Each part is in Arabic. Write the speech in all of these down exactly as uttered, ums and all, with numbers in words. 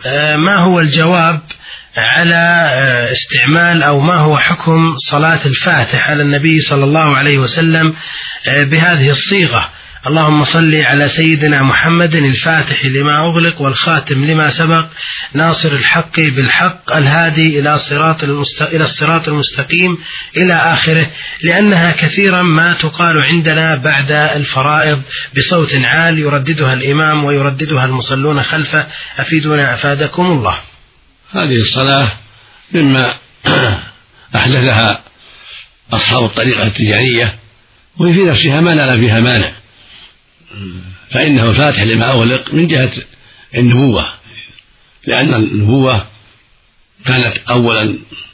ما هو الجواب على استعمال أو ما هو حكم صلاة الفاتح على النبي صلى الله عليه وسلم بهذه الصيغة: اللهم صل على سيدنا محمد الفاتح لما أغلق والخاتم لما سبق ناصر الحق بالحق الهادي إلى صراط إلى الصراط المستقيم إلى آخره، لأنها كثيرا ما تقال عندنا بعد الفرائض بصوت عال يرددها الإمام ويرددها المصلون خلفه، أفيدونا أفادكم الله. هذه الصلاة مما أحدثها أصحاب الطريقة التجارية، وهي في نفسها ما لا فيها مانع، فإنه الفاتح لما أغلق من جهة النبوة، لأن النبوة كانت أولا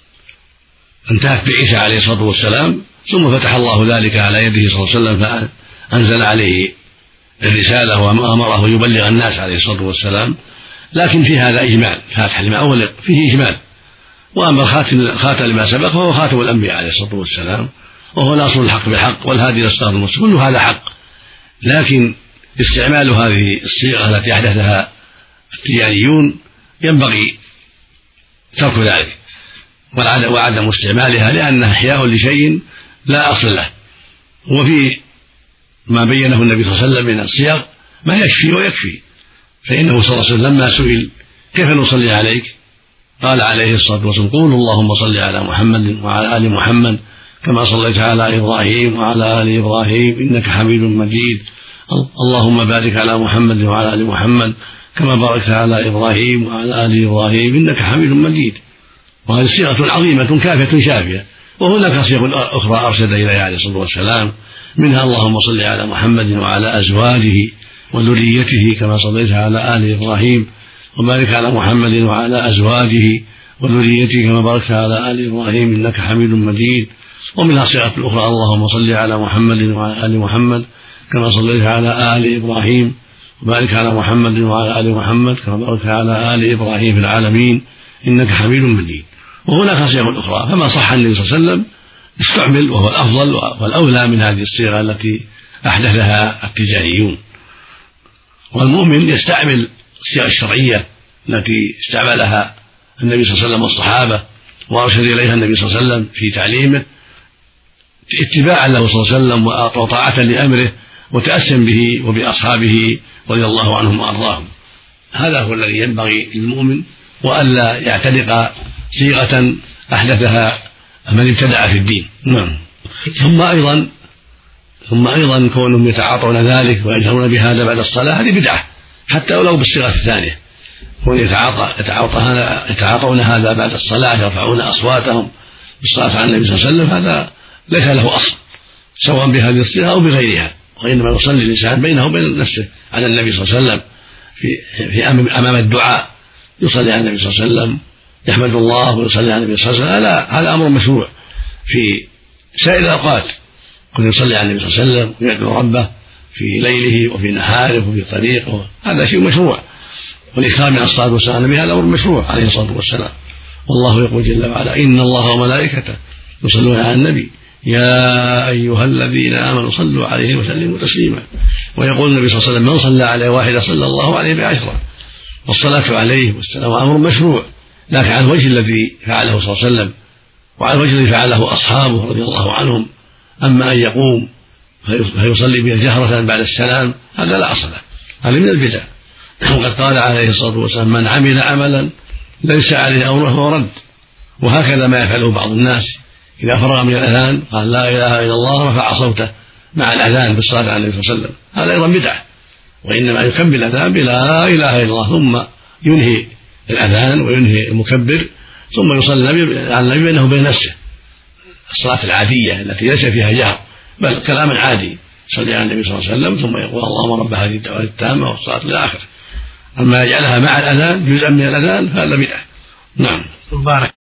انتهت بعيسى عليه الصلاة والسلام، ثم فتح الله ذلك على يده صلى الله عليه وسلم فأنزل عليه الرسالة وأمره يبلغ الناس عليه الصلاة والسلام. لكن في هذا إجمال، فاتح لما أغلق فيه إجمال. وأما الخاتم لما سبق فهو خاتم الأنبياء عليه الصلاة والسلام، وهو ناصر الحق بالحق والهادي إلى الصراط المستقيم، كل هذا حق. لكن استعمال هذه الصيغة التي أحدثها التجاريون ينبغي ترك ذلك وعدم استعمالها، لأنها إحياء لشيء لا أصل له. وفي ما بينه النبي صلى الله عليه وسلم من الصيغ ما يكفي ويكفي، فإنه صلى الله عليه وسلم لما سئل كيف نصلي عليك قال عليه الصلاة والسلام: قولوا اللهم صل على محمد وعلى آل محمد كما صليت على إبراهيم وعلى آل إبراهيم إنك حميد مجيد، اللهم بارك على محمد وعلى آل محمد كما باركت على إبراهيم وعلى آل إبراهيم إنك حميد مجيد. وهذه صيغة عظيمة كافية شافية. وهناك صيغ أخرى أرشد إليها عليه الصلاة والسلام، منها اللهم صل على محمد وعلى أزواجه وذريته كما صليت على آل إبراهيم وبارك على محمد وعلى أزواجه وذريته كما باركت على آل إبراهيم إنك حميد مجيد. ومنها صيغة أخرى اللهم صل على محمد وعلى آل محمد كما صليت على آل إبراهيم وبارك على محمد وعلى آل محمد كما باركت على آل إبراهيم في العالمين إنك حميد مجيد. وهناك صيغ أخرى، فما صح النبي صلى الله عليه وسلم استعمل، وهو الأفضل والأولى من هذه الصيغة التي أحدثها التجاريون. والمؤمن يستعمل الصيغ الشرعية التي استعملها النبي صلى الله عليه وسلم والصحابة وأرشد إليها النبي صلى الله عليه وسلم في تعليمه اتباعا له صلى الله عليه وسلم وطاعة لأمره وتأسيا به وبأصحابه رضي الله عنهم وأرضاهم. هذا هو الذي ينبغي للمؤمن، وألا يعتنق صيغة أحدثها من ابتدع في الدين. نعم. ثم أيضا ثم أيضا كونهم يتعاطون ذلك ويجهرون بهذا بعد الصلاة هذه بدعة، حتى ولو بالصيغة الثانية. كون يتعاطون هذا بعد الصلاة يرفعون أصواتهم بالصلاة على النبي صلى الله عليه وسلم، هذا ليس له أصل سواء بهذه الصيغة أو بغيرها. وإنما يصلي الإنسان بينه وبين نفسه على النبي صلى الله عليه وسلم في, في أمام الدعاء، يصلي على النبي صلى الله عليه وسلم، يحمد الله ويصلي على النبي صلى الله عليه وسلم. لا، هذا أمر مشروع في سائر الأوقات، كن يصلي على النبي صلى الله عليه وسلم ويدعو ربه في ليله وفي نهاره وفي طريقه، هذا شيء مشروع. والإكثار من الصلاة والسلام على النبي هذا أمر مشروع عليه الصلاة والسلام. والله يقول جل وعلا: إن الله وملائكته يصلون على النبي يا أيها الذين آمنوا صلوا عليه وسلموا تسليما. ويقول النبي صلى الله عليه وسلم: من صلى عليه واحدة صلى الله عليه بعشرة. والصلاة عليه والسلام أمر مشروع، لكن على الوجه الذي فعله صلى الله عليه وسلم وعلى الوجه الذي فعله أصحابه رضي الله عنهم. أما أن يقوم فيصلي بها جهرة بعد السلام هذا لا أصل له، هذا من البدع. وقد قال عليه الصلاة والسلام: من عمل عملا ليس عليه أمره فهو رد. وهكذا ما يفعله بعض الناس إذا فرغ من الأذان قال لا إله إلا الله رفع صوته مع الأذان بالصلاة على النبي صلى الله عليه وسلم، هذا أيضا بدعة. وإنما يكمل الأذان بلا إله إلا الله، ثم ينهي الأذان وينهي المكبر، ثم يصلي على النبي بينه وبين نفسه الصلاة العادية التي ليس فيها جهر بل كلام عادي، يصلي على النبي صلى الله عليه وسلم ثم يقول اللهم رب هذه الدعوة التامة والصلاة إلى آخره. أما يجعلها مع الأذان جزءا من الأذان فهذا بدعة. نعم. بارك